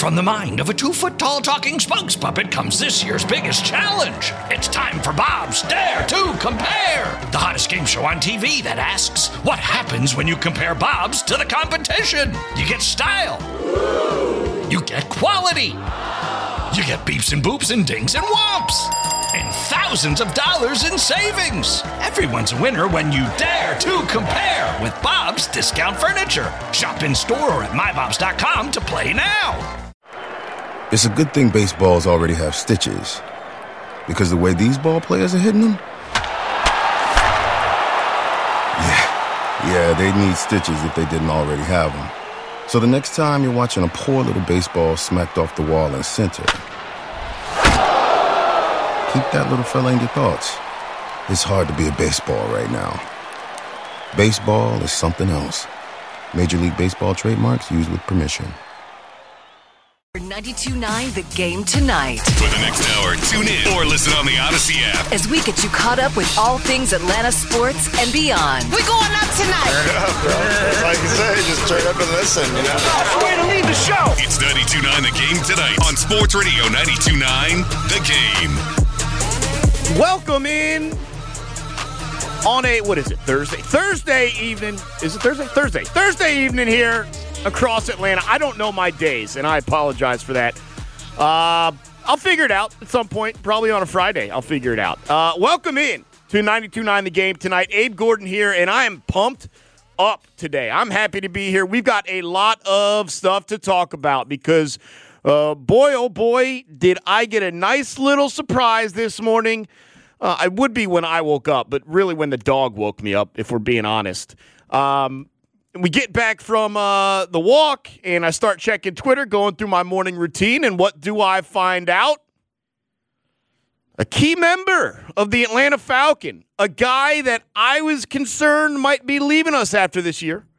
from the mind of a 2-foot-tall talking spokes puppet comes this year's biggest challenge. It's time for Bob's Dare to Compare, the hottest game show on TV that asks, what happens when you compare Bob's to the competition? You get style. You get quality. You get beeps and boops and dings and whomps. And thousands of dollars in savings. Everyone's a winner when you dare to compare with Bob's Discount Furniture. Shop in store or at mybobs.com to play now. It's a good thing baseballs already have stitches, because the way these ball players are hitting them, yeah, they'd need stitches if they didn't already have them. So the next time you're watching a poor little baseball smacked off the wall in center, keep that little fella in your thoughts. It's hard to be a baseball right now. Baseball is something else. Major League Baseball trademarks used with permission. 92.9 The Game tonight. For the next hour, tune in or listen on the Odyssey app. As we get you caught up with all things Atlanta sports and beyond. We're going up tonight. Turn it up, bro. Like you said, just turn up and listen, you know? That's the way to leave the show. It's 92.9 The Game tonight on Sports Radio 92.9 The Game. Welcome in on Thursday evening. Is it Thursday? Thursday evening here across Atlanta. I don't know my days, and I apologize for that. I'll figure it out at some point, probably on a Friday. I'll figure it out. Welcome in to 92.9 The Game tonight. Abe Gordon here, and I am pumped up today. I'm happy to be here. We've got a lot of stuff to talk about because, boy, oh boy, did I get a nice little surprise this morning. I would be when I woke up, but really when the dog woke me up, if we're being honest. We get back from the walk, and I start checking Twitter, going through my morning routine, and what do I find out? A key member of the Atlanta Falcon, a guy that I was concerned might be leaving us after this year,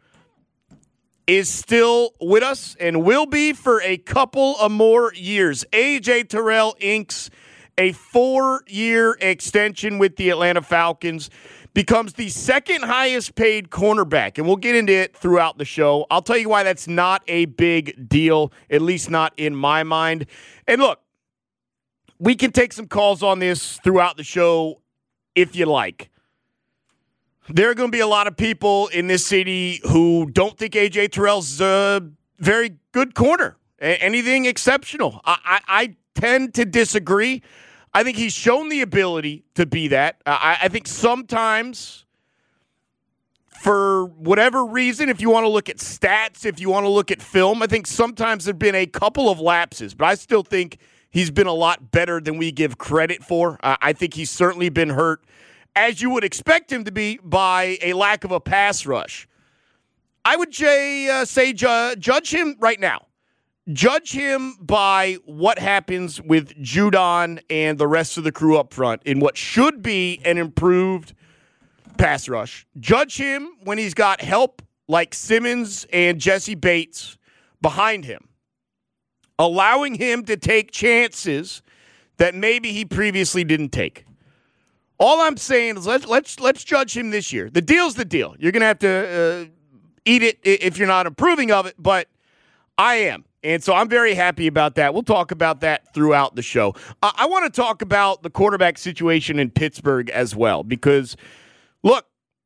is still with us and will be for a couple of more years. A.J. Terrell inks a 4-year extension with the Atlanta Falcons, becomes the second highest paid cornerback, and we'll get into it throughout the show. I'll tell you why that's not a big deal, at least not in my mind. And look, we can take some calls on this throughout the show if you like. There are going to be a lot of people in this city who don't think A.J. Terrell's a very good corner, anything exceptional. I tend to disagree. I think he's shown the ability to be that. I think sometimes, for whatever reason, if you want to look at stats, if you want to look at film, I think sometimes there have been a couple of lapses, but I still think he's been a lot better than we give credit for. I think he's certainly been hurt, as you would expect him to be, by a lack of a pass rush. I would say judge him right now. Judge him by what happens with Judon and the rest of the crew up front in what should be an improved pass rush. Judge him when he's got help like Simmons and Jesse Bates behind him, allowing him to take chances that maybe he previously didn't take. All I'm saying is let's judge him this year. The deal's the deal. You're going to have to eat it if you're not approving of it, but I am. And so I'm very happy about that. We'll talk about that throughout the show. I want to talk about the quarterback situation in Pittsburgh as well because, look,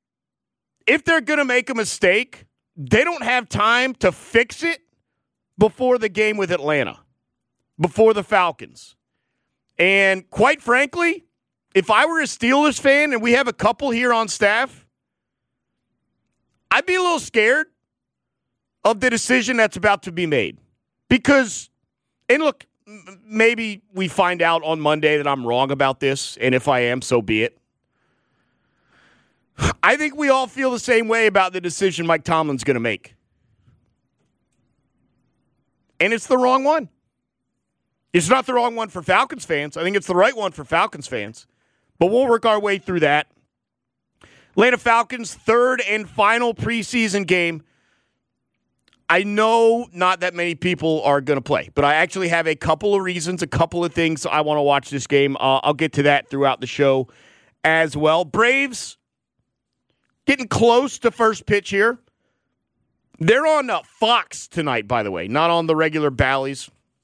if they're going to make a mistake, they don't have time to fix it before the game with Atlanta, before the Falcons. And quite frankly, if I were a Steelers fan and we have a couple here on staff, I'd be a little scared of the decision that's about to be made. Because, and look, maybe we find out on Monday that I'm wrong about this, and if I am, so be it. I think we all feel the same way about the decision Mike Tomlin's going to make. And it's the wrong one. It's not the wrong one for Falcons fans. I think it's the right one for Falcons fans. But we'll work our way through that. Atlanta Falcons' third and final preseason game. I know not that many people are going to play, but I actually have a couple of reasons, a couple of things I want to watch this game. I'll get to that throughout the show as well. Braves getting close to first pitch here. They're on Fox tonight, by the way, not on the regular Bally's.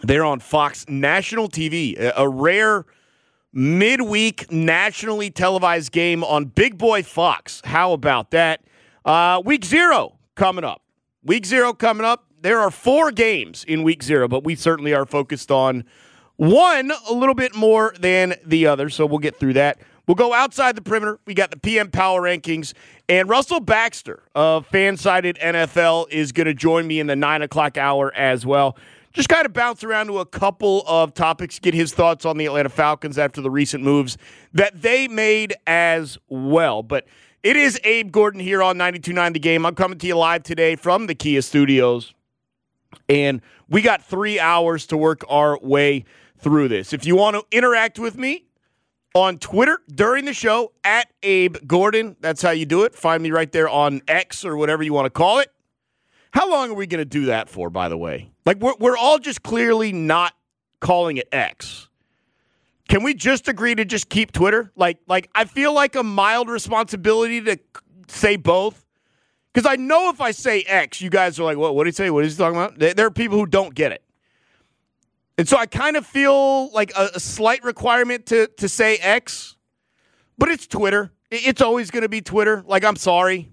They're on Fox National TV, a rare midweek nationally televised game on Big Boy Fox. How about that? Week 0 coming up. Week 0 coming up. There are 4 games in Week 0, but we certainly are focused on one a little bit more than the other, so we'll get through that. We'll go outside the perimeter. We got the PM Power Rankings, and Russell Baxter of Fansided NFL is going to join me in the 9 o'clock hour as well. Just kind of bounce around to a couple of topics, get his thoughts on the Atlanta Falcons after the recent moves that they made as well. But it is Abe Gordon here on 92.9 The Game. I'm coming to you live today from the Kia Studios, and we got 3 hours to work our way through this. If you want to interact with me on Twitter during the show, at Abe Gordon, that's how you do it. Find me right there on X or whatever you want to call it. How long are we going to do that for, by the way? Like, we're all just clearly not calling it X. Can we just agree to just keep Twitter? Like I feel like a mild responsibility to say both. Because I know if I say X, you guys are like, what did he say? What is he talking about? There are people who don't get it. And so I kind of feel like a slight requirement to say X. But it's Twitter. It's always going to be Twitter. Like, I'm sorry.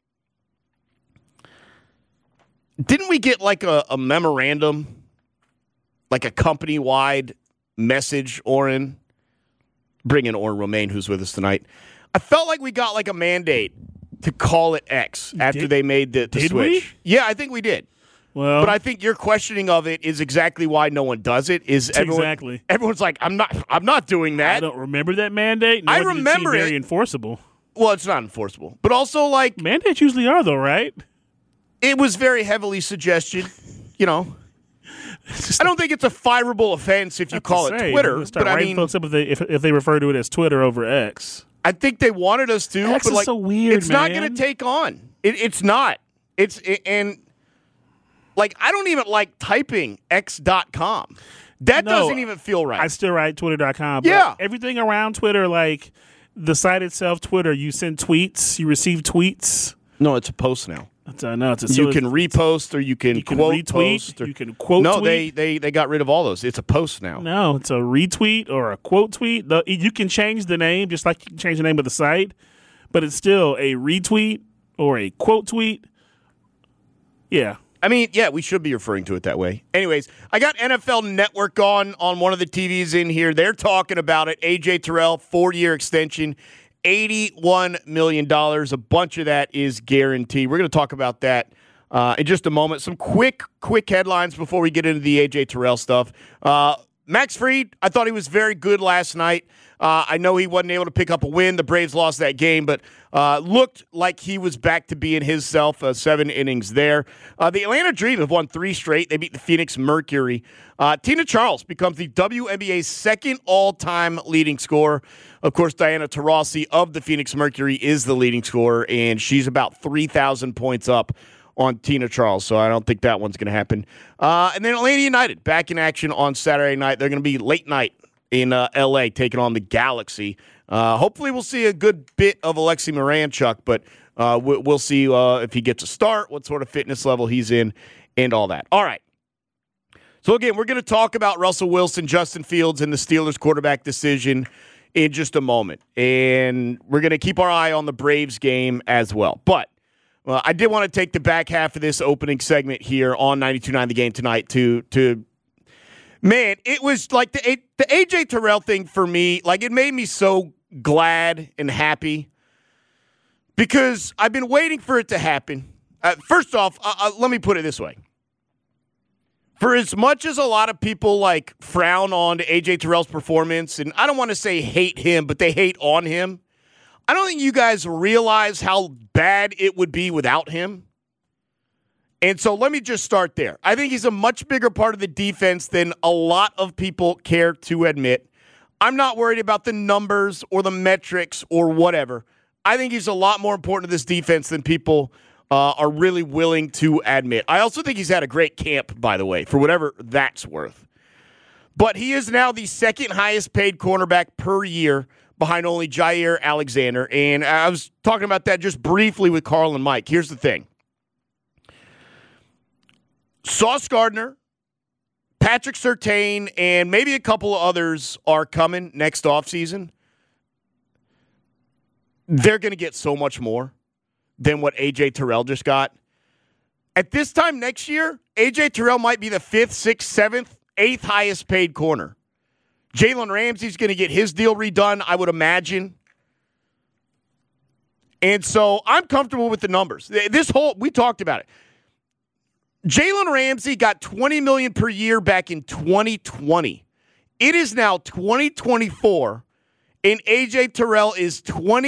Didn't we get like a memorandum, like a company-wide message, Oren? Bring in Oren Romaine, who's with us tonight. I felt like we got like a mandate to call it X after they made the switch. We? Yeah, I think we did. Well, but I think your questioning of it is exactly why no one does it. Everyone's like, I'm not doing that. I don't remember that mandate. I remember it. Very enforceable. Well, it's not enforceable, but also like mandates usually are though, right? It was very heavily suggested, you know. I don't think it's a fireable offense if you call it Twitter. But I mean, folks up if they refer to it as Twitter over X. I think they wanted us to. X but is so weird, it's not going to take on. It's not. And like I don't even like typing x.com. That doesn't even feel right. I still write twitter.com. Yeah. Everything around Twitter, like the site itself, Twitter, you send tweets, you receive tweets. No, it's a post now. You can repost or you can quote retweet. Post or, you can quote no, tweet. they got rid of all those. It's a post now. No, it's a retweet or a quote tweet. You can change the name just like you can change the name of the site, but it's still a retweet or a quote tweet. Yeah. I mean, yeah, we should be referring to it that way. Anyways, I got NFL Network on one of the TVs in here. They're talking about it. A.J. Terrell, 4-year extension. $81 million. A bunch of that is guaranteed. We're going to talk about that in just a moment. Some quick headlines before we get into the A.J. Terrell stuff. Max Fried, I thought he was very good last night. I know he wasn't able to pick up a win. The Braves lost that game, but looked like he was back to being himself. 7 innings there. The Atlanta Dream have won 3 straight. They beat the Phoenix Mercury. Tina Charles becomes the WNBA's second all-time leading scorer. Of course, Diana Taurasi of the Phoenix Mercury is the leading scorer, and she's about 3,000 points up on Tina Charles, so I don't think that one's going to happen. And then Atlanta United back in action on Saturday night. They're going to be late night in L.A. taking on the Galaxy. Hopefully we'll see a good bit of Alexei Miranchuk, but we'll see if he gets a start, what sort of fitness level he's in, and all that. All right. So, again, we're going to talk about Russell Wilson, Justin Fields, and the Steelers quarterback decision in just a moment. And we're going to keep our eye on the Braves game as well. But I did want to take the back half of this opening segment here on 92.9 The Game tonight to man, it was like the A.J. Terrell thing for me, like it made me so glad and happy because I've been waiting for it to happen. First off, let me put it this way. For as much as a lot of people like frown on A.J. Terrell's performance, and I don't want to say hate him, but they hate on him, I don't think you guys realize how bad it would be without him. And so let me just start there. I think he's a much bigger part of the defense than a lot of people care to admit. I'm not worried about the numbers or the metrics or whatever. I think he's a lot more important to this defense than people are really willing to admit. I also think he's had a great camp, by the way, for whatever that's worth. But he is now the second highest paid cornerback per year behind only Jair Alexander. And I was talking about that just briefly with Carl and Mike. Here's the thing. Sauce Gardner, Patrick Surtain and maybe a couple of others are coming next offseason, they're going to get so much more than what A.J. Terrell just got. At this time next year, A.J. Terrell might be the 5th, 6th, 7th, 8th highest paid corner. Jalen Ramsey's going to get his deal redone, I would imagine. And so I'm comfortable with the numbers. We talked about it. Jalen Ramsey got $20 million per year back in 2020. It is now 2024, and A.J. Terrell is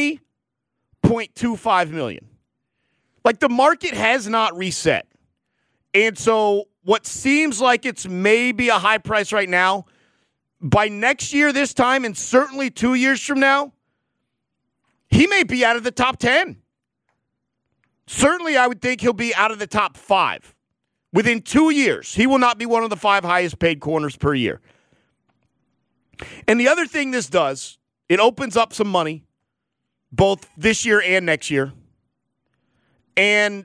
$20.25 million. Like, the market has not reset. And so what seems like it's maybe a high price right now, by next year this time, and certainly 2 years from now, he may be out of the top 10. Certainly, I would think he'll be out of the top 5. Within 2 years, he will not be one of the 5 highest paid corners per year. And the other thing this does, it opens up some money, both this year and next year. And,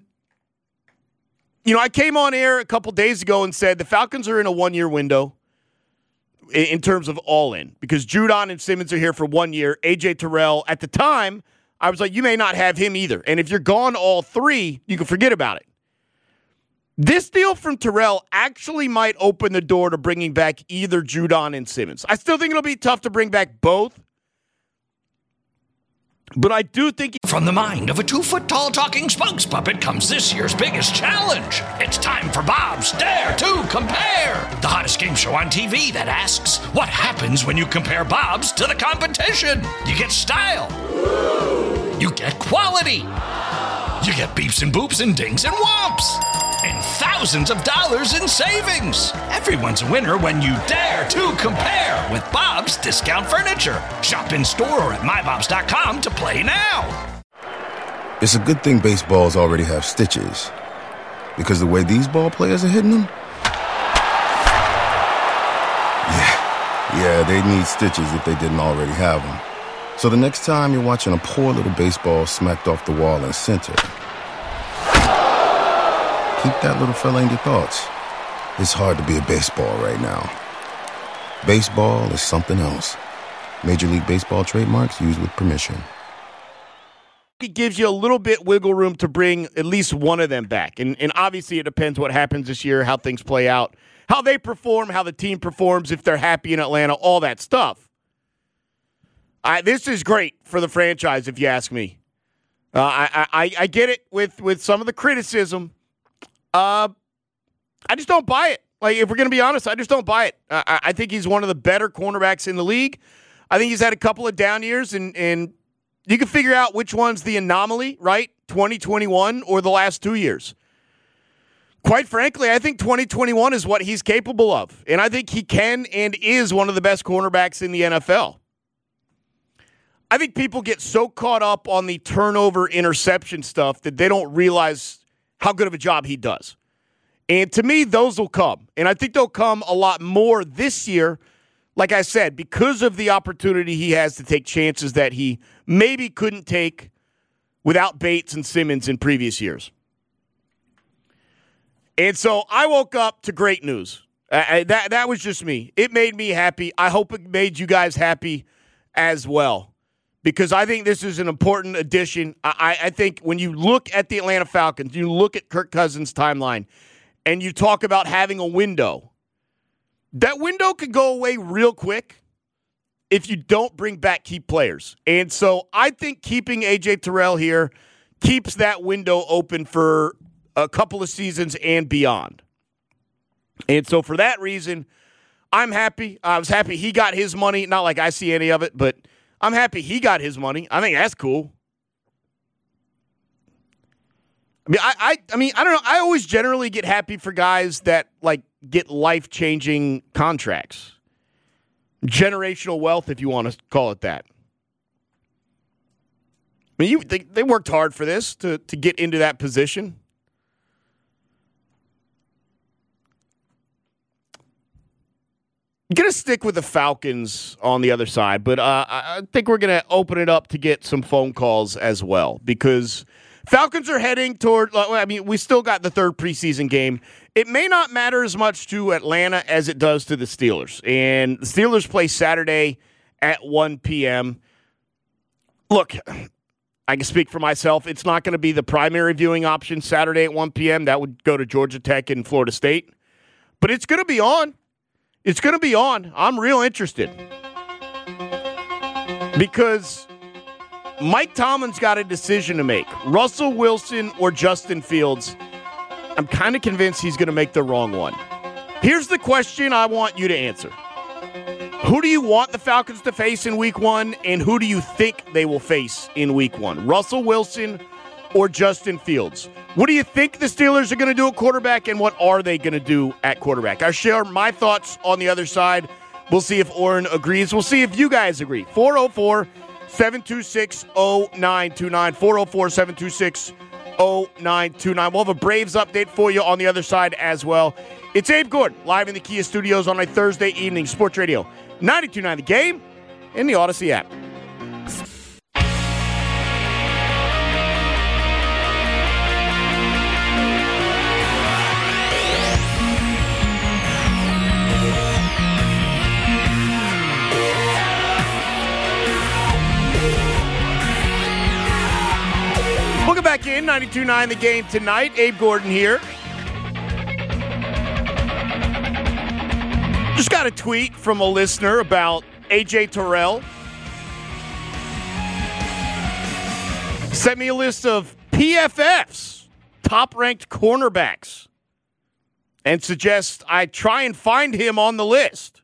I came on air a couple days ago and said the Falcons are in a 1-year window in terms of all-in, because Judon and Simmons are here for 1 year. A.J. Terrell, at the time, I was like, you may not have him either. And if you're gone all 3, you can forget about it. This deal from Terrell actually might open the door to bringing back either Judon and Simmons. I still think it'll be tough to bring back both, but I do think... From the mind of a 2-foot-tall talking spokes puppet comes this year's biggest challenge. It's time for Bob's Dare to Compare, the hottest game show on TV that asks, what happens when you compare Bob's to the competition? You get style. You get quality. You get beeps and boops and dings and whomps. And thousands of dollars in savings. Everyone's a winner when you dare to compare with Bob's Discount Furniture. Shop in store or at mybobs.com to play now. It's a good thing baseballs already have stitches, because the way these ball players are hitting them, yeah, they need stitches if they didn't already have them. So the next time you're watching a poor little baseball smacked off the wall in center, keep that little fella in your thoughts. It's hard to be a baseball right now. Baseball is something else. Major League Baseball trademarks used with permission. It gives you a little bit wiggle room to bring at least one of them back. And obviously it depends what happens this year, how things play out, how they perform, how the team performs, if they're happy in Atlanta, all that stuff. This is great for the franchise, if you ask me. I get it with some of the criticism. I just don't buy it. Like, if we're going to be honest, I just don't buy it. I think he's one of the better cornerbacks in the league. I think he's had a couple of down years, and you can figure out which one's the anomaly, right? 2021 or the last 2 years. Quite frankly, I think 2021 is what he's capable of, and I think he can and is one of the best cornerbacks in the NFL. I think people get so caught up on the turnover interception stuff that they don't realize how good of a job he does. And to me, those will come. And I think they'll come a lot more this year, like I said, because of the opportunity he has to take chances that he maybe couldn't take without Bates and Simmons in previous years. And so I woke up to great news. That was just me. It made me happy. I hope it made you guys happy as well, because I think this is an important addition. I think when you look at the Atlanta Falcons, you look at Kirk Cousins' timeline, and you talk about having a window, that window could go away real quick if you don't bring back key players. And so I think keeping A.J. Terrell here keeps that window open for a couple of seasons and beyond. And so for that reason, I'm happy. I was happy he got his money. Not like I see any of it, but I'm happy he got his money. I think that's cool. I mean, I don't know. I always generally get happy for guys that get life-changing contracts. Generational wealth, if you want to call it that. I mean, they worked hard for this to get into that position. I'm going to stick with the Falcons on the other side, but I think we're going to open it up to get some phone calls as well, because Falcons are heading toward, we still got the third preseason game, it may not matter as much to Atlanta as it does to the Steelers. And the Steelers play Saturday at 1 p.m. Look, I can speak for myself. It's not going to be the primary viewing option Saturday at 1 p.m. That would go to Georgia Tech and Florida State. But it's going to be on. It's going to be on. I'm real interested. Because Mike Tomlin's got a decision to make. Russell Wilson or Justin Fields. I'm kind of convinced he's going to make the wrong one. Here's the question I want you to answer. Who do you want the Falcons to face in week 1, and who do you think they will face in week 1? Russell Wilson or Justin Fields? What do you think the Steelers are going to do at quarterback, and what are they going to do at quarterback? I share my thoughts on the other side. We'll see if Oren agrees. We'll see if you guys agree. 404-726-0929. 404-726-0929. We'll have a Braves update for you on the other side as well. It's Abe Gordon, live in the Kia Studios on a Thursday evening. Sports Radio 92.9 The Game and the Odyssey app. Welcome back in, 92.9 The Game tonight. Abe Gordon here. Just got a tweet from a listener about A.J. Terrell. Sent me a list of PFF's top-ranked cornerbacks and suggests I try and find him on the list.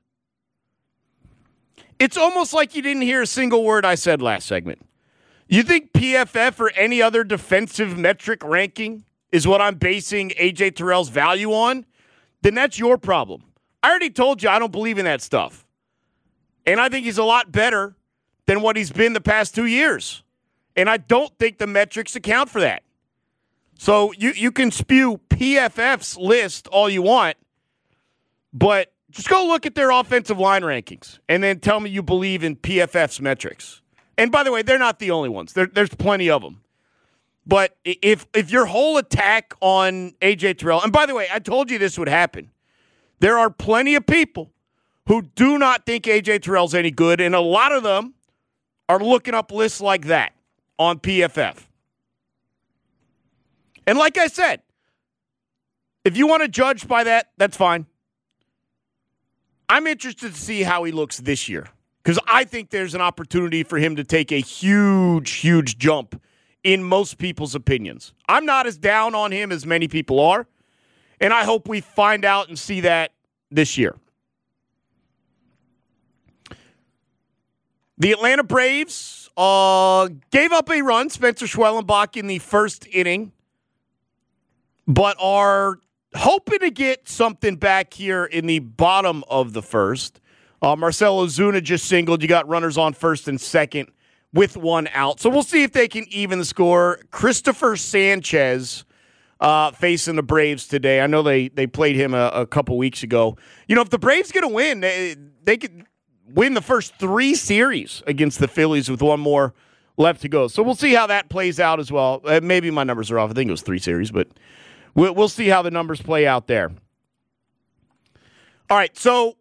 It's almost like you didn't hear a single word I said last segment. You think PFF or any other defensive metric ranking is what I'm basing A.J. Terrell's value on? Then that's your problem. I already told you I don't believe in that stuff. And I think he's a lot better than what he's been the past 2 years. And I don't think the metrics account for that. So you can spew PFF's list all you want, but just go look at their offensive line rankings and then tell me you believe in PFF's metrics. And by the way, they're not the only ones. There's plenty of them. But if your whole attack on A.J. Terrell, and by the way, I told you this would happen. There are plenty of people who do not think A.J. Terrell's any good, and a lot of them are looking up lists like that on PFF. And like I said, if you want to judge by that, that's fine. I'm interested to see how he looks this year because I think there's an opportunity for him to take a huge, huge jump in most people's opinions. I'm not as down on him as many people are. And I hope we find out and see that this year. The Atlanta Braves gave up a run, Spencer Schwellenbach, in the first inning, but are hoping to get something back here in the bottom of the first. Marcell Ozuna just singled. You got runners on first and second with one out. So we'll see if they can even the score. Christopher Sanchez facing the Braves today. I know they played him a couple weeks ago. You know, if the Braves get a win, they could win the first 3 series against the Phillies with one more left to go. So we'll see how that plays out as well. Maybe my numbers are off. I think it was 3 series, but we'll see how the numbers play out there. All right, so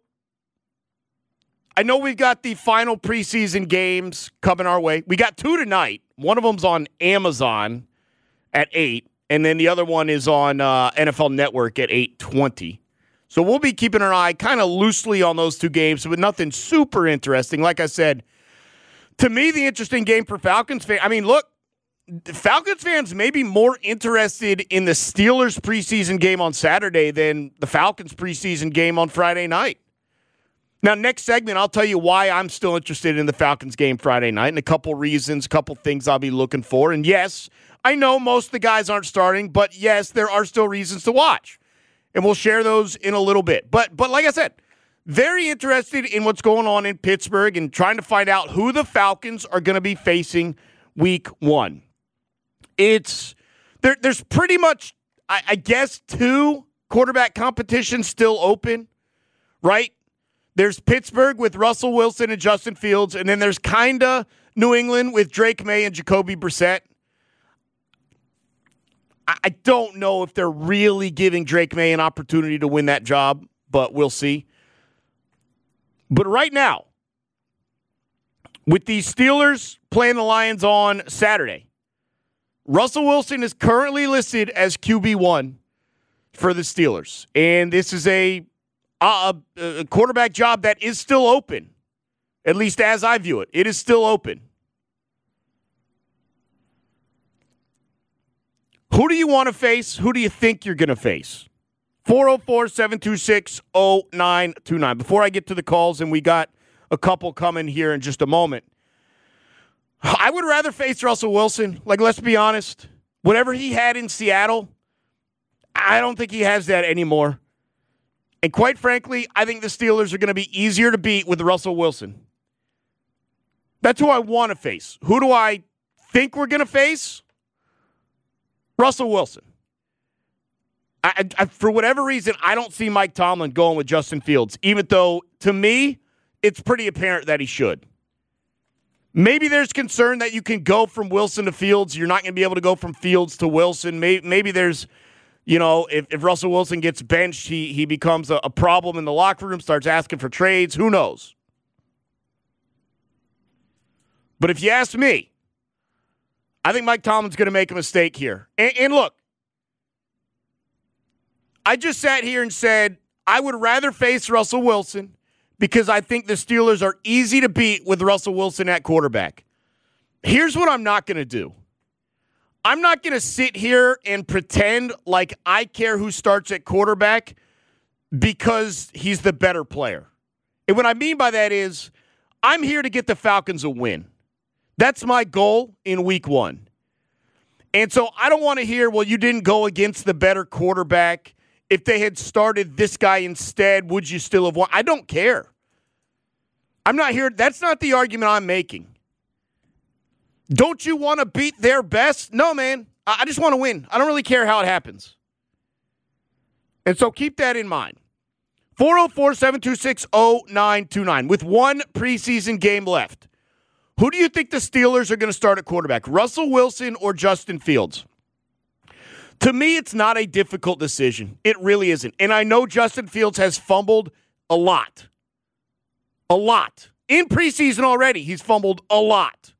I know we've got the final preseason games coming our way. We got 2 tonight. One of them's on Amazon at 8. And then the other one is on NFL Network at 8:20. So we'll be keeping an eye kind of loosely on those 2 games, but nothing super interesting. Like I said, to me, the interesting game for Falcons fans, I mean, look, Falcons fans may be more interested in the Steelers preseason game on Saturday than the Falcons preseason game on Friday night. Now, next segment, I'll tell you why I'm still interested in the Falcons game Friday night and a couple reasons, a couple things I'll be looking for. And yes, I know most of the guys aren't starting, but yes, there are still reasons to watch. And we'll share those in a little bit. But like I said, very interested in what's going on in Pittsburgh and trying to find out who the Falcons are going to be facing week 1. There's pretty much, I guess, 2 quarterback competitions still open, right? There's Pittsburgh with Russell Wilson and Justin Fields, and then there's kind of New England with Drake May and Jacoby Brissett. I don't know if they're really giving Drake May an opportunity to win that job, but we'll see. But right now, with the Steelers playing the Lions on Saturday, Russell Wilson is currently listed as QB1 for the Steelers. And this is a quarterback job that is still open, at least as I view it. It is still open. Who do you want to face? Who do you think you're going to face? 404-726-0929. Before I get to the calls, and we got a couple coming here in just a moment, I would rather face Russell Wilson. Like, let's be honest. Whatever he had in Seattle, I don't think he has that anymore. And quite frankly, I think the Steelers are going to be easier to beat with Russell Wilson. That's who I want to face. Who do I think we're going to face? Russell Wilson. I, for whatever reason, I don't see Mike Tomlin going with Justin Fields, even though, to me, it's pretty apparent that he should. Maybe there's concern that you can go from Wilson to Fields. You're not going to be able to go from Fields to Wilson. Maybe there's, if Russell Wilson gets benched, he becomes a problem in the locker room, starts asking for trades. Who knows? But if you ask me, I think Mike Tomlin's going to make a mistake here. And look, I just sat here and said I would rather face Russell Wilson because I think the Steelers are easy to beat with Russell Wilson at quarterback. Here's what I'm not going to do. I'm not going to sit here and pretend like I care who starts at quarterback because he's the better player. And what I mean by that is I'm here to get the Falcons a win. That's my goal in week 1. And so I don't want to hear, well, you didn't go against the better quarterback. If they had started this guy instead, would you still have won? I don't care. I'm not here. That's not the argument I'm making. Don't you want to beat their best? No, man. I just want to win. I don't really care how it happens. And so keep that in mind. 404-726-0929. With one preseason game left, who do you think the Steelers are going to start at quarterback? Russell Wilson or Justin Fields? To me, it's not a difficult decision. It really isn't. And I know Justin Fields has fumbled a lot. A lot. In preseason already, he's fumbled a lot.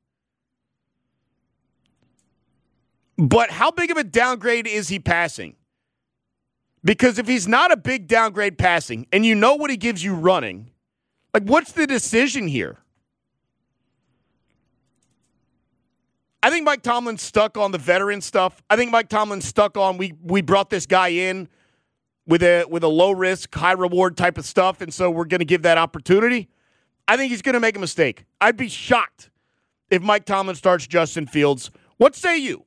But how big of a downgrade is he passing? Because if he's not a big downgrade passing, and you know what he gives you running, like, what's the decision here? I think Mike Tomlin's stuck on the veteran stuff. I think Mike Tomlin's stuck on we brought this guy in with a low risk, high reward type of stuff, and so we're going to give that opportunity. I think he's going to make a mistake. I'd be shocked if Mike Tomlin starts Justin Fields. What say you?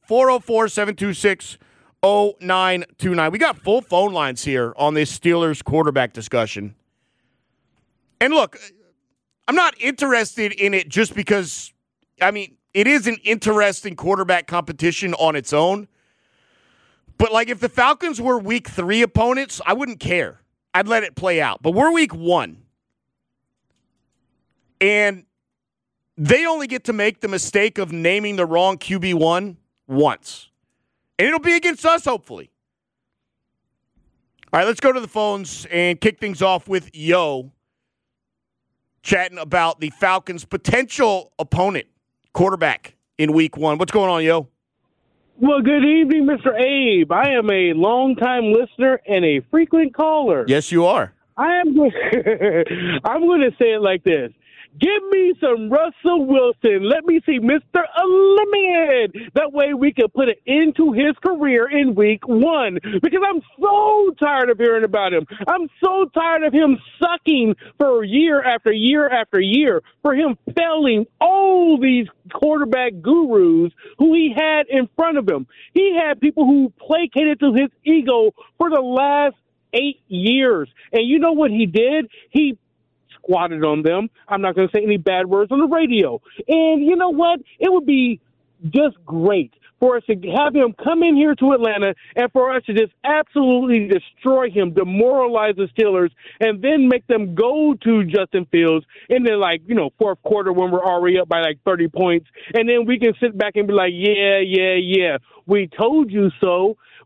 404-726-0929. We got full phone lines here on this Steelers quarterback discussion. And look, I'm not interested in it just because, it is an interesting quarterback competition on its own. But, if the Falcons were week 3 opponents, I wouldn't care. I'd let it play out. But we're week 1. And they only get to make the mistake of naming the wrong QB1 once. And it'll be against us, hopefully. All right, let's go to the phones and kick things off with Yo, chatting about the Falcons' potential opponent, quarterback, in week 1. What's going on, Yo? Well, good evening, Mr. Abe. I am a longtime listener and a frequent caller. Yes, you are. I'm going to say it like this. Give me some Russell Wilson. Let me see Mr. Unlimited. That way we can put it into his career in week 1. Because I'm so tired of hearing about him. I'm so tired of him sucking for year after year after year. For him failing all these quarterback gurus who he had in front of him. He had people who placated to his ego for the last 8 years. And you know what he did? He squatted on them. I'm not going to say any bad words on the radio. And you know what? It would be just great for us to have him come in here to Atlanta and for us to just absolutely destroy him, demoralize the Steelers, and then make them go to Justin Fields in the, fourth quarter when we're already up by 30 points. And then we can sit back and be like, yeah, we told you so.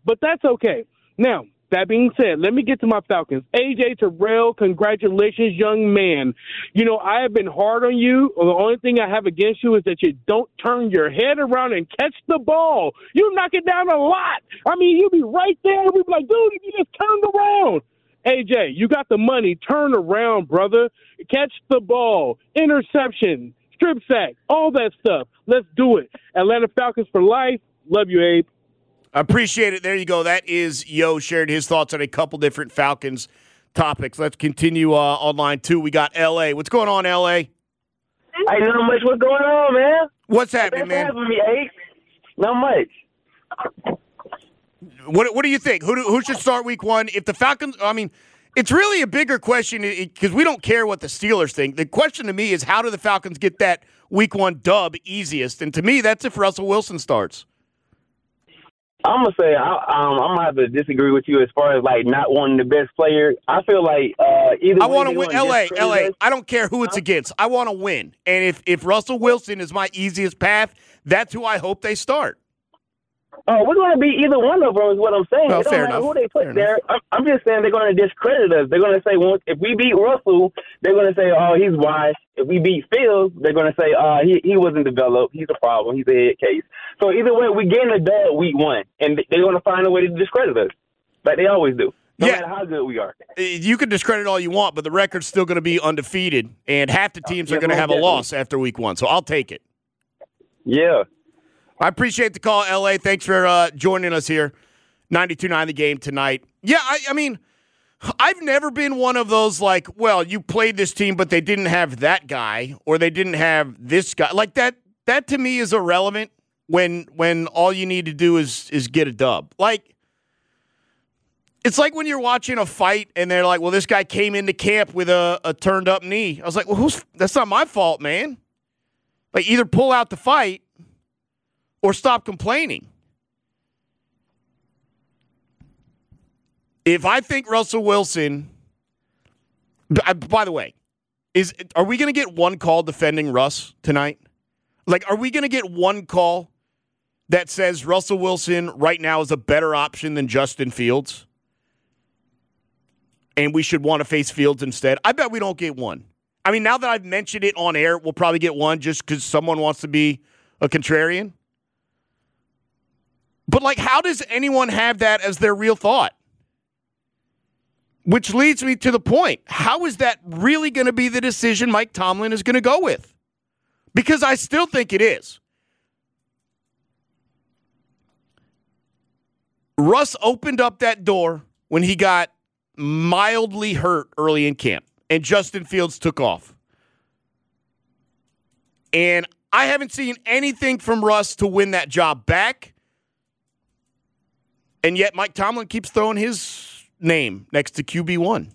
but that's okay. Now, that being said, let me get to my Falcons. A.J. Terrell, congratulations, young man. You know, I have been hard on you. The only thing I have against you is that you don't turn your head around and catch the ball. You knock it down a lot. I mean, you be right there. We be like, dude, if you just turned around. A.J., you got the money. Turn around, brother. Catch the ball. Interception, strip sack, all that stuff. Let's do it. Atlanta Falcons for life. Love you, Abe. Appreciate it. There you go. That is Yo shared his thoughts on a couple different Falcons topics. Let's continue on line 2. We got L.A. What's going on, L.A.? Hey, not much. What's going on, man? What's happening, man? Thanks for having me, Abe. Not much. What do you think? Who should start week 1? If the Falcons, I mean, it's really a bigger question because we don't care what the Steelers think. The question to me is how do the Falcons get that week 1 dub easiest? And to me, that's if Russell Wilson starts. I'm going to say I'm going to have to disagree with you as far as, like, not wanting the best player. I feel like either I want to win. LA. Us. I don't care who it's against. I want to win. And if Russell Wilson is my easiest path, that's who I hope they start. Oh, we're going to be either one of them is what I'm saying. Well, it don't fair matter enough. who they put Fair there. I'm just saying they're going to discredit us. They're going to say, well, if we beat Russell, they're going to say, oh, he's washed. If we beat Fields, they're going to say, he wasn't developed. He's a problem. He's a head case. So either way, we're getting a dub week 1, and they're going to find a way to discredit us, like they always do, no matter how good we are. You can discredit all you want, but the record's still going to be undefeated, and half the teams are going to have a loss after week 1, so I'll take it. Yeah. I appreciate the call, L.A. Thanks for joining us here. 92.9 The Game tonight. Yeah, I mean, I've never been one of those like, well, you played this team, but they didn't have that guy, or they didn't have this guy. Like that to me is irrelevant when all you need to do is get a dub. Like, it's like when you're watching a fight and they're like, well, this guy came into camp with a turned up knee. I was like, well, that's not my fault, man. Like, either pull out the fight or stop complaining. If I think Russell Wilson, by the way, are we going to get one call defending Russ tonight? Like, are we going to get one call that says Russell Wilson right now is a better option than Justin Fields? And we should want to face Fields instead? I bet we don't get one. I mean, now that I've mentioned it on air, we'll probably get one just because someone wants to be a contrarian. But, like, how does anyone have that as their real thought? Which leads me to the point. How is that really going to be the decision Mike Tomlin is going to go with? Because I still think it is. Russ opened up that door when he got mildly hurt early in camp, and Justin Fields took off. And I haven't seen anything from Russ to win that job back. And yet Mike Tomlin keeps throwing his name next to QB1.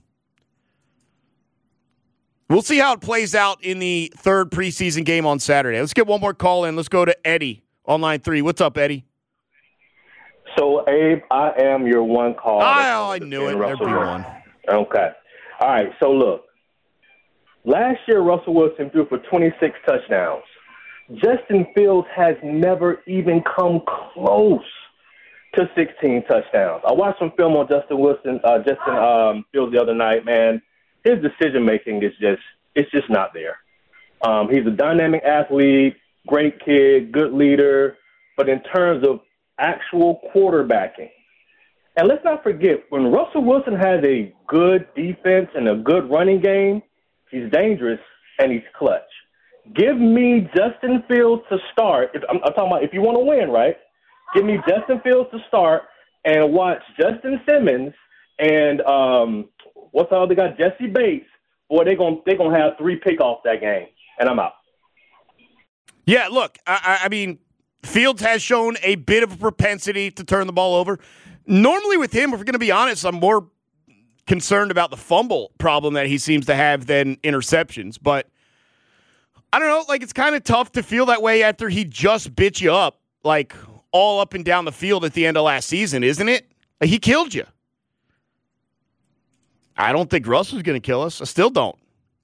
We'll see how it plays out in the third preseason game on Saturday. Let's get one more call in. Let's go to Eddie on line 3. What's up, Eddie? So, Abe, I am your one call. I knew it. There'd be one. Okay. All right. So, look. Last year, Russell Wilson threw for 26 touchdowns. Justin Fields has never even come close to 16 touchdowns. I watched some film on Justin Fields the other night, man. His decision-making is just not there. He's a dynamic athlete, great kid, good leader, but in terms of actual quarterbacking, and let's not forget, when Russell Wilson has a good defense and a good running game, he's dangerous and he's clutch. Give me Justin Fields to start. I'm talking about if you want to win, right? Give me Justin Fields to start and watch Justin Simmons and what's the other guy? Jesse Bates. Boy, they're gonna have 3 pickoffs that game, and I'm out. Yeah, look, I mean, Fields has shown a bit of a propensity to turn the ball over. Normally with him, if we're going to be honest, I'm more concerned about the fumble problem that he seems to have than interceptions. But I don't know, like it's kind of tough to feel that way after he just bit you up, like all up and down the field at the end of last season, isn't it? Like, he killed you. I don't think Russell's going to kill us. I still don't.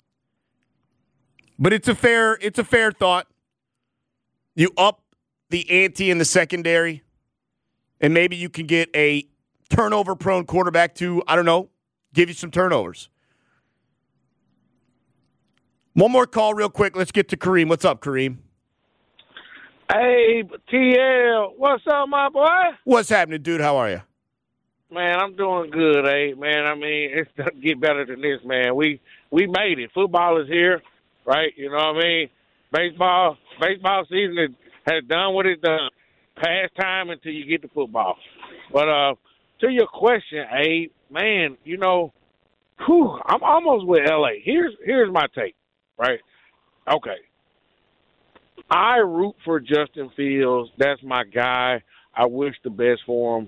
But it's a fair thought. You up the ante in the secondary. And maybe you can get a turnover-prone quarterback to, I don't know, give you some turnovers. One more call real quick. Let's get to Kareem. What's up, Kareem? Hey, TL, what's up, my boy? What's happening, dude? How are you? Man, I'm doing good, man. I mean, it doesn't get better than this, man. We made it. Football is here, right? You know what I mean? Baseball season has done what it's done. Past time until you get to football. But to your question, Abe, man, you know, I'm almost with LA. Here's my take, right? Okay. I root for Justin Fields. That's my guy. I wish the best for him.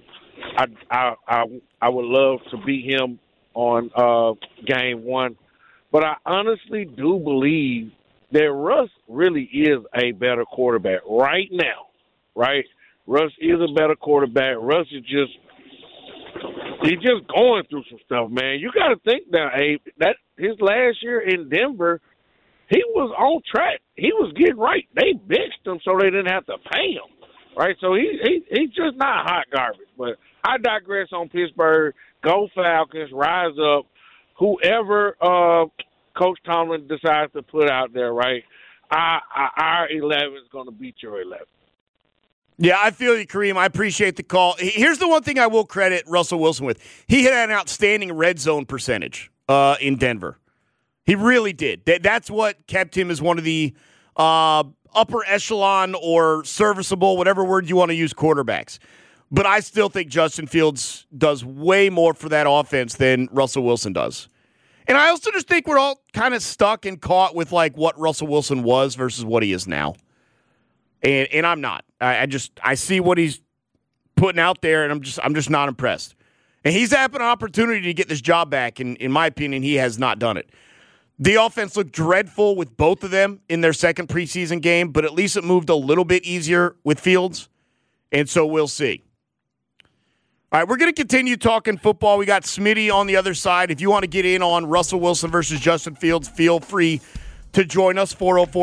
I would love to beat him on game one. But I honestly do believe that Russ really is a better quarterback right now, right? Russ is a better quarterback. Russ is he's just going through some stuff, man. You got to think now, Abe, that his last year in Denver, he was on track. He was getting right. They benched him so they didn't have to pay him, right? So he's just not hot garbage. But I digress on Pittsburgh. Go Falcons, rise up. Whoever Coach Tomlin decides to put out there, right, our 11 is going to beat your 11. Yeah, I feel you, Kareem. I appreciate the call. Here's the one thing I will credit Russell Wilson with. He had an outstanding red zone percentage in Denver. He really did. That's what kept him as one of the upper echelon or serviceable, whatever word you want to use, quarterbacks. But I still think Justin Fields does way more for that offense than Russell Wilson does. And I also just think we're all kind of stuck and caught with like what Russell Wilson was versus what he is now. And I'm not. I see what he's putting out there, and I'm just not impressed. And he's had an opportunity to get this job back, and in my opinion, he has not done it. The offense looked dreadful with both of them in their second preseason game, but at least it moved a little bit easier with Fields, and so we'll see. All right, we're going to continue talking football. We got Smitty on the other side. If you want to get in on Russell Wilson versus Justin Fields, feel free to join us,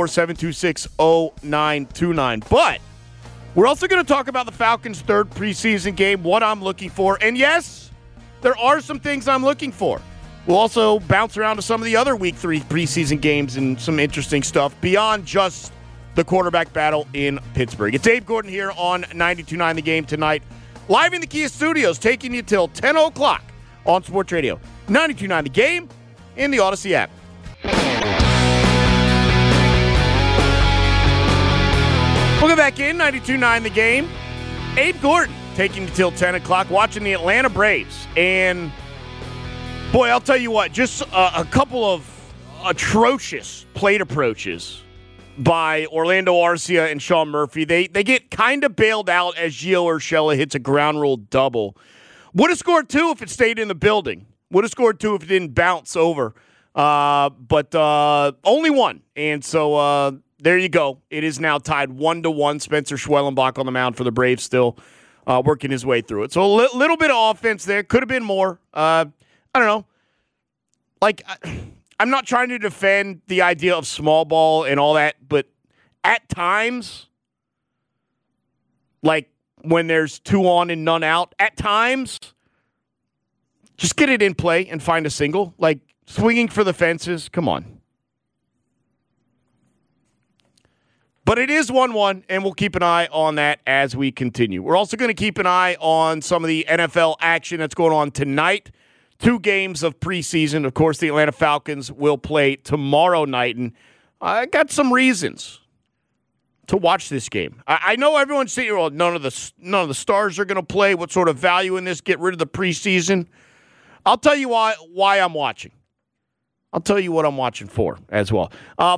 404-726-0929. But we're also going to talk about the Falcons' third preseason game, what I'm looking for. And yes, there are some things I'm looking for. We'll also bounce around to some of the other Week 3 preseason games and some interesting stuff beyond just the quarterback battle in Pittsburgh. It's Abe Gordon here on 92.9 The Game tonight. Live in the Kia Studios, taking you till 10 o'clock on Sports Radio. 92.9 The Game in the Odyssey app. Welcome back in, 92.9 The Game. Abe Gordon taking you till 10 o'clock, watching the Atlanta Braves. And, boy, I'll tell you what, just a couple of atrocious plate approaches by Orlando Arcia and Sean Murphy. They get kind of bailed out as Gio Urshela hits a ground rule double. Would have scored 2 if it stayed in the building. Would have scored 2 if it didn't bounce over. But only 1. And so there you go. It is now tied 1-1. Spencer Schwellenbach on the mound for the Braves, still working his way through it. So a little bit of offense there. Could have been more. I don't know. Like, I'm not trying to defend the idea of small ball and all that, but at times, like when there's 2 on and none out, at times, just get it in play and find a single. Like, swinging for the fences, come on. But it is 1-1, and we'll keep an eye on that as we continue. We're also going to keep an eye on some of the NFL action that's going on tonight. 2 games of preseason. Of course, the Atlanta Falcons will play tomorrow night, and I got some reasons to watch this game. I know everyone's saying, well, none of the stars are going to play. What sort of value in this? Get rid of the preseason. I'll tell you why I'm watching. I'll tell you what I'm watching for as well.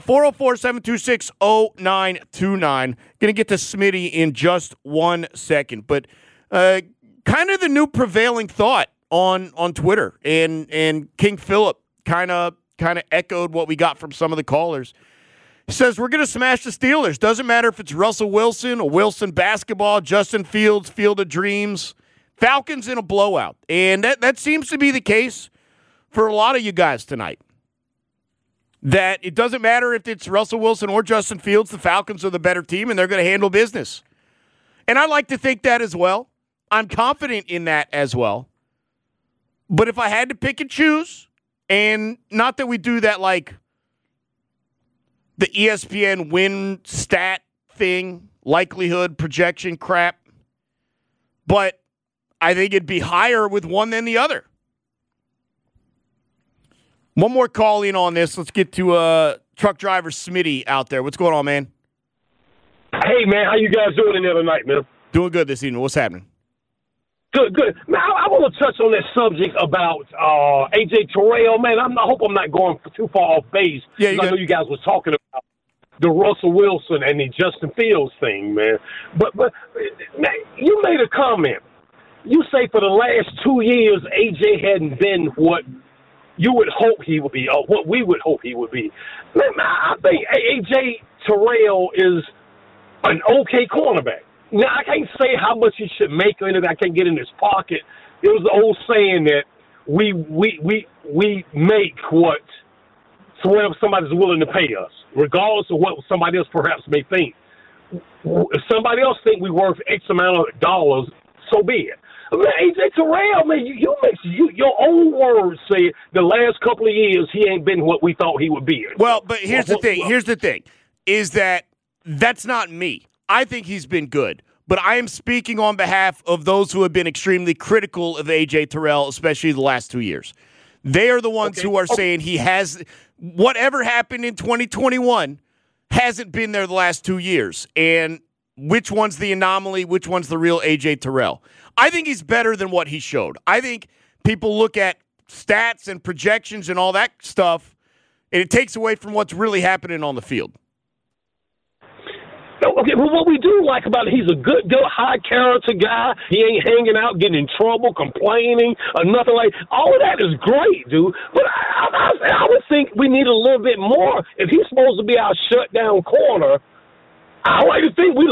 404-726-0929. Going to get to Smitty in just 1 second. But kind of the new prevailing thought on Twitter. And King Phillip kind of echoed what we got from some of the callers. He says, we're going to smash the Steelers. Doesn't matter if it's Russell Wilson or Wilson basketball, Justin Fields, Field of Dreams. Falcons in a blowout. And that seems to be the case for a lot of you guys tonight. That it doesn't matter if it's Russell Wilson or Justin Fields, the Falcons are the better team, and they're going to handle business. And I like to think that as well. I'm confident in that as well. But if I had to pick and choose, and not that we do that like the ESPN win stat thing, likelihood, projection crap, but I think it'd be higher with one than the other. One more call in on this. Let's get to truck driver Smitty out there. What's going on, man? Hey, man, how you guys doing the other night, man? Doing good this evening. What's happening? Good. Man, I want to touch on that subject about A.J. Terrell, man. I hope I'm not going too far off base. Yeah, I know you guys were talking about the Russell Wilson and the Justin Fields thing, man. But man, you made a comment. You say for the last 2 years, A.J. hadn't been what you would hope he would be, or what we would hope he would be. Man, I think A.J. Terrell is an okay cornerback. Now, I can't say how much he should make or anything. I can't get in his pocket. It was the old saying that we make what whatever somebody's willing to pay us, regardless of what somebody else perhaps may think. If somebody else think we're worth X amount of dollars, so be it. Man, A.J. Terrell, man, your own words say the last couple of years he ain't been what we thought he would be. Well, but here's the thing. Here's the thing, is that that's not me. I think he's been good, but I am speaking on behalf of those who have been extremely critical of A.J. Terrell, especially the last 2 years. They are the ones who are saying he has whatever happened in 2021 hasn't been there the last 2 years. And which one's the anomaly? Which one's the real A.J. Terrell? I think he's better than what he showed. I think people look at stats and projections and all that stuff, and it takes away from what's really happening on the field. Okay, well, what we do like about it, he's a good, high-character guy. He ain't hanging out, getting in trouble, complaining, or nothing like all of that is great, dude. But I would think we need a little bit more. If he's supposed to be our shutdown corner, I like to think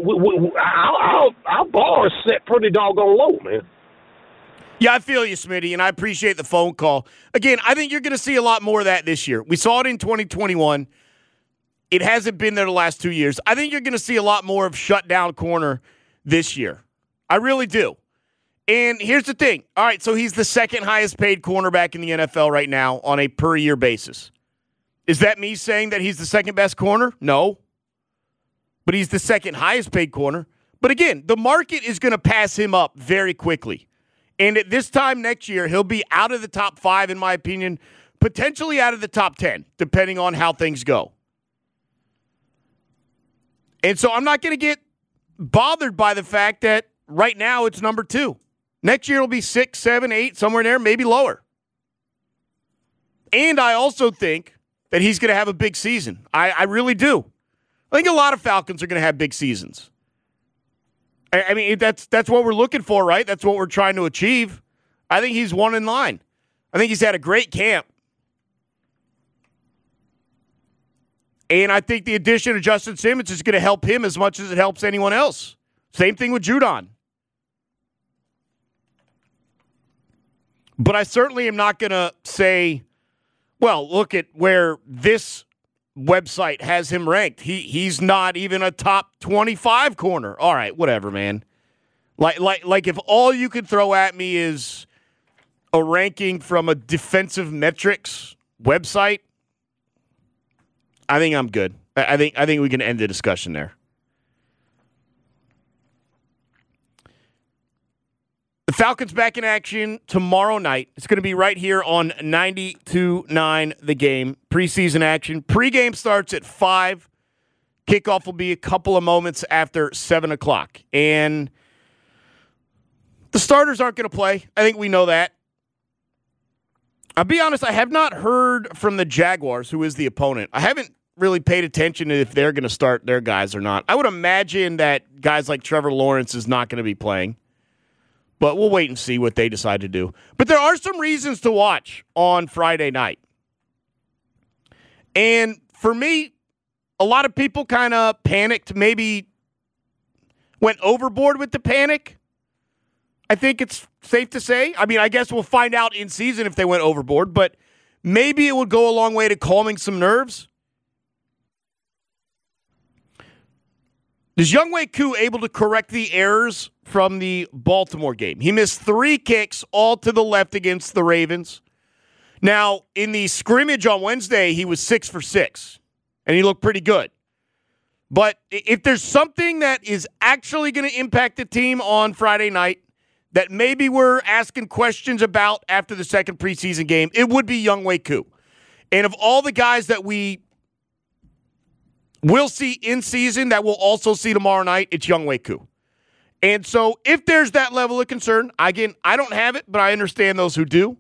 our bar is set pretty doggone low, man. Yeah, I feel you, Smitty, and I appreciate the phone call. Again, I think you're going to see a lot more of that this year. We saw it in 2021. It hasn't been there the last 2 years. I think you're going to see a lot more of shutdown corner this year. I really do. And here's the thing. All right, so he's the second highest paid cornerback in the NFL right now on a per-year basis. Is that me saying that he's the second best corner? No. But he's the second highest paid corner. But again, the market is going to pass him up very quickly. And at this time next year, he'll be out of the top 5, in my opinion, potentially out of the top 10, depending on how things go. And so I'm not going to get bothered by the fact that right now it's number 2. Next year it'll be 6, 7, 8, somewhere in there, maybe lower. And I also think that he's going to have a big season. I really do. I think a lot of Falcons are going to have big seasons. I mean, that's what we're looking for, right? That's what we're trying to achieve. I think he's one in line. I think he's had a great camp. And I think the addition of Justin Simmons is going to help him as much as it helps anyone else. Same thing with Judon. But I certainly am not going to say, well, look at where this website has him ranked. He's not even a top 25 corner. All right, whatever, man. Like if all you could throw at me is a ranking from a defensive metrics website, I think I'm good. I think we can end the discussion there. The Falcons back in action tomorrow night. It's going to be right here on 92.9 The Game. Preseason action. Pre-game starts at 5. Kickoff will be a couple of moments after 7 o'clock. And the starters aren't going to play. I think we know that. I'll be honest, I have not heard from the Jaguars, who is the opponent. I haven't really paid attention to if they're going to start their guys or not. I would imagine that guys like Trevor Lawrence is not going to be playing. But we'll wait and see what they decide to do. But there are some reasons to watch on Friday night. And for me, a lot of people kind of panicked, maybe went overboard with the panic. I think it's safe to say. I mean, I guess we'll find out in season if they went overboard, but maybe it would go a long way to calming some nerves. Is Younghoe Koo able to correct the errors from the Baltimore game? He missed 3 kicks, all to the left against the Ravens. Now, in the scrimmage on Wednesday, he was 6 for 6, and he looked pretty good. But if there's something that is actually going to impact the team on Friday night that maybe we're asking questions about after the second preseason game, it would be Younghoe Koo. And of all the guys that we will see in season that we'll also see tomorrow night, it's Younghoe Koo. And so if there's that level of concern, again, I don't have it, but I understand those who do.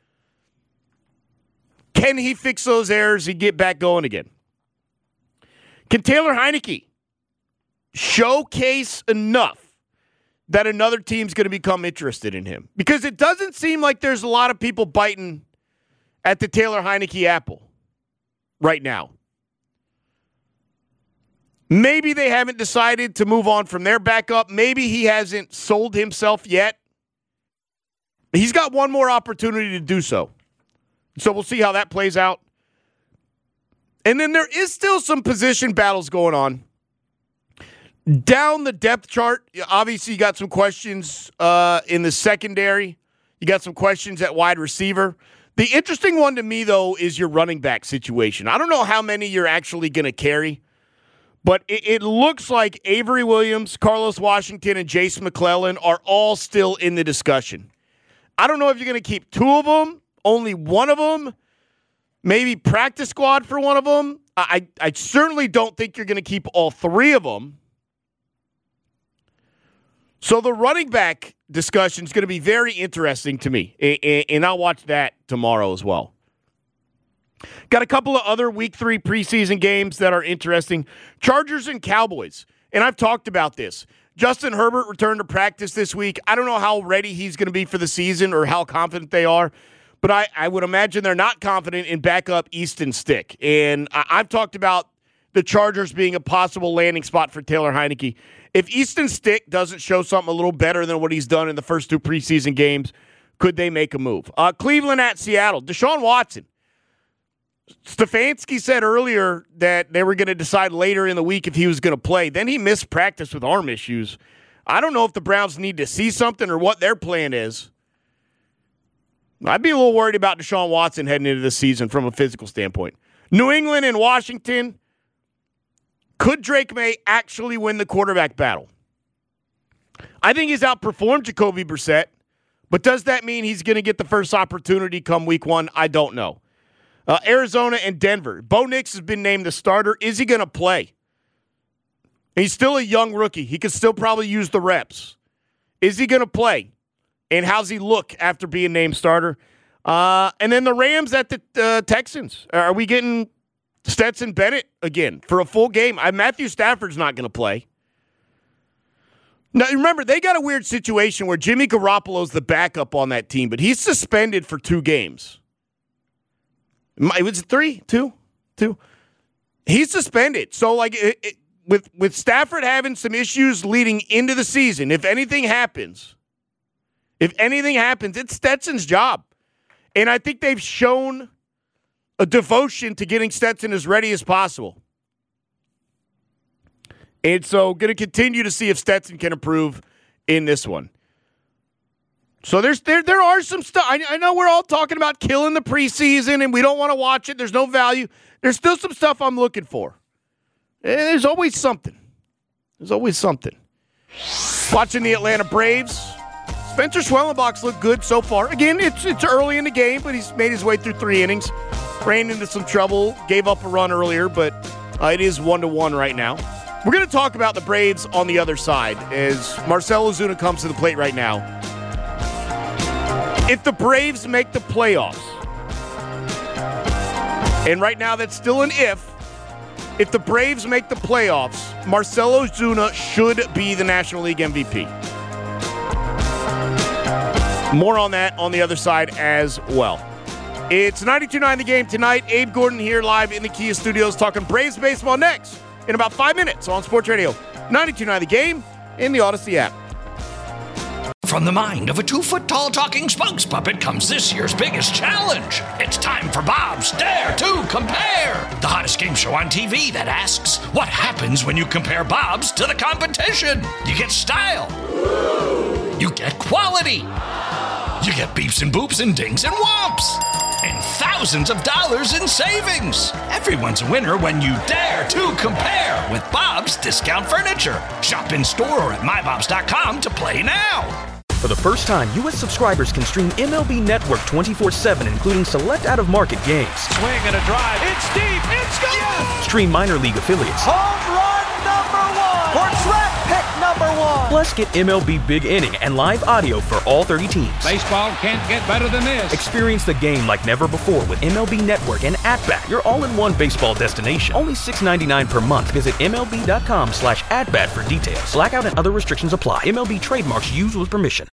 Can he fix those errors and get back going again? Can Taylor Heinicke showcase enough that another team's going to become interested in him? Because it doesn't seem like there's a lot of people biting at the Taylor Heinicke apple right now. Maybe they haven't decided to move on from their backup. Maybe he hasn't sold himself yet. He's got one more opportunity to do so. So we'll see how that plays out. And then there is still some position battles going on. Down the depth chart, obviously you got some questions in the secondary. You got some questions at wide receiver. The interesting one to me, though, is your running back situation. I don't know how many you're actually going to carry, but it looks like Avery Williams, Carlos Washington, and Jace McClellan are all still in the discussion. I don't know if you're going to keep 2 of them, only 1 of them, maybe practice squad for 1 of them. I certainly don't think you're going to keep all 3 of them. So the running back discussion is going to be very interesting to me, and I'll watch that tomorrow as well. Got a couple of other Week 3 preseason games that are interesting. Chargers and Cowboys, and I've talked about this. Justin Herbert returned to practice this week. I don't know how ready he's going to be for the season or how confident they are, but I would imagine they're not confident in backup Easton Stick. And I've talked about the Chargers being a possible landing spot for Taylor Heinicke. If Easton Stick doesn't show something a little better than what he's done in the first 2 preseason games, could they make a move? Cleveland at Seattle. Deshaun Watson. Stefanski said earlier that they were going to decide later in the week if he was going to play. Then he missed practice with arm issues. I don't know if the Browns need to see something or what their plan is. I'd be a little worried about Deshaun Watson heading into this season from a physical standpoint. New England and Washington. Could Drake May actually win the quarterback battle? I think he's outperformed Jacoby Brissett, but does that mean he's going to get the first opportunity come week 1? I don't know. Arizona and Denver. Bo Nix has been named the starter. Is he going to play? He's still a young rookie. He could still probably use the reps. Is he going to play? And how's he look after being named starter? And then the Rams at the Texans. Are we getting Stetson Bennett again for a full game? Matthew Stafford's not going to play. Now, remember, they got a weird situation where Jimmy Garoppolo's the backup on that team, but he's suspended for 2 games. Was it 3? 2? He's suspended. So, with Stafford having some issues leading into the season, if anything happens, it's Stetson's job. And I think they've shown a devotion to getting Stetson as ready as possible. And so going to continue to see if Stetson can improve in this one. So there are some stuff. I know we're all talking about killing the preseason and we don't want to watch it. There's no value. There's still some stuff I'm looking for. And there's always something. Watching the Atlanta Braves. Spencer Schwellenbach's looked good so far. Again, it's early in the game, but he's made his way through 3 innings. Ran into some trouble, gave up a run earlier, but it is 1-1 right now. We're going to talk about the Braves on the other side as Marcell Ozuna comes to the plate right now. If the Braves make the playoffs, and right now that's still an if the Braves make the playoffs, Marcell Ozuna should be the National League MVP. More on that on the other side as well. It's 92.9 The Game tonight. Abe Gordon here live in the Kia Studios talking Braves baseball next in about 5 minutes on Sports Radio 92.9 The Game in the Odyssey app. From the mind of a 2-foot-tall talking spokes puppet comes this year's biggest challenge. It's time for Bob's Dare to Compare, the hottest game show on TV that asks, what happens when you compare Bob's to the competition? You get style. You get quality. You get beeps and boops and dings and whomps. And thousands of dollars in savings. Everyone's a winner when you dare to compare with Bob's Discount Furniture. Shop in store or at mybobs.com to play now. For the first time, U.S. subscribers can stream MLB Network 24/7, including select out-of-market games. Swing and a drive. It's deep. It's gone. Yes. Stream minor league affiliates. Home run number 1. Or draft pick number 1. Plus, get MLB Big Inning and live audio for all 30 teams. Baseball can't get better than this. Experience the game like never before with MLB Network and At-Bat, your all-in-one baseball destination. Only $6.99 per month. Visit MLB.com/AtBat for details. Blackout and other restrictions apply. MLB trademarks used with permission.